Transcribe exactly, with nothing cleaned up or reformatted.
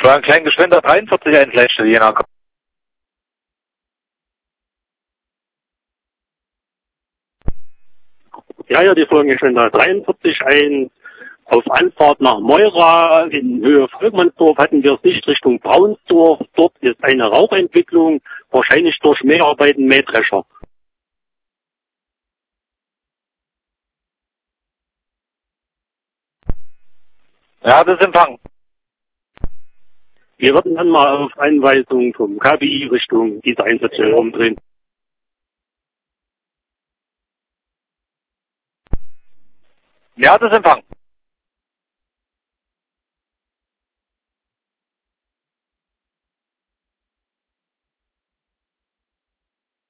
Steuern Kleingeschwender dreiundvierzig eins Leitstelle Jena. Ja, ja, die Folgengeschwender dreiundvierzig eins. Auf Anfahrt nach Meura in Höhe Volkmannsdorf hatten wir Sicht Richtung Braunsdorf. Dort ist eine Rauchentwicklung, wahrscheinlich durch Mäharbeiten, Mähdrescher. Ja, das ist Empfang. Wir würden dann mal auf Anweisung vom K B I Richtung diese Einsatzstelle umdrehen. Ja, das ist Empfang.